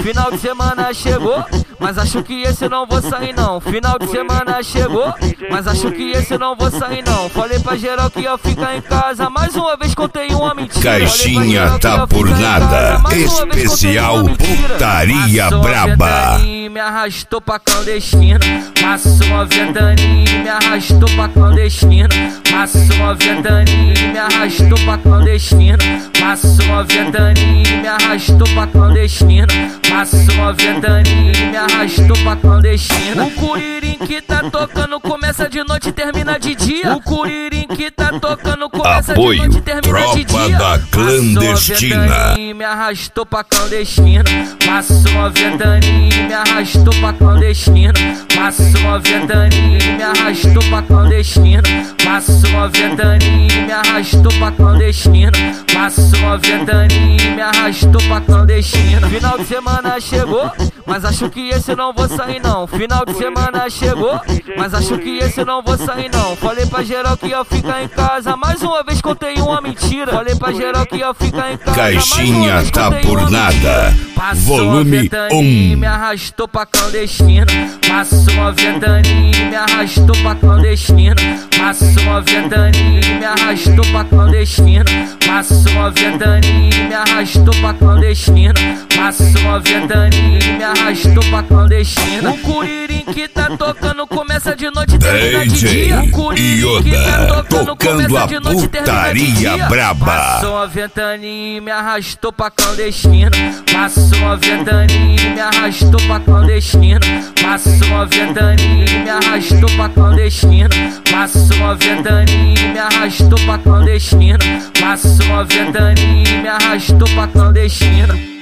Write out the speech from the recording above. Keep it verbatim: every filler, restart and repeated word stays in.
Final de semana chegou, mas acho que esse não vou sair não. Final de semana chegou, mas acho que esse não vou sair não. Falei pra geral que ia ficar em casa, mais uma vez contei uma mentira. Caixinha tá por nada, especial putaria braba. Me arrastou pra clandestina, passou uma ventania, me arrastou pra clandestina, passou uma ventania, me arrastou pra clandestina, passou uma ventania, me arrastou pra clandestina, passou uma ventania, me arrastou pra clandestina. O curirim que tá tocando começa de noite e termina de dia. O curirim que tá tocando começa Apoio, de noite e termina de dia. da clandestina. Me arrastou pra clandestina, passou uma ventania, me arrastou pra clandestina, passou uma ventania, me arrastou pra clandestina, passou uma ventania, me arrastou pra clandestina, passou uma ventania, me arrastou pra clandestina. Final de semana chegou, mas acho que esse não vou sair não. Final de semana chegou, mas acho que esse não vou sair não. Falei pra geral que ia ficar em casa, mais uma vez contei uma mentira. Falei pra geral que ia ficar em casa. Caixinha tá por nada. Volume um. Me arrastou pra clandestina, passou uma ventania, me arrastou pra clandestina, passou uma ventania, me arrastou pra clandestina, passou uma ventania, me arrastou pra clandestina, passou uma ventania, me arrastou pra clandestina. O curirim que tá tocando começa de noite e termina de dia. O curirim que tá tocando tocando a putaria braba. Passou uma ventania, me arrastou pra clandestina, passou uma ventania, me arrastou pra clandestina, passou uma ventania, me arrastou pra clandestina, passou uma ventania, me arrastou pra clandestina, passou uma ventania, me arrastou pra clandestina.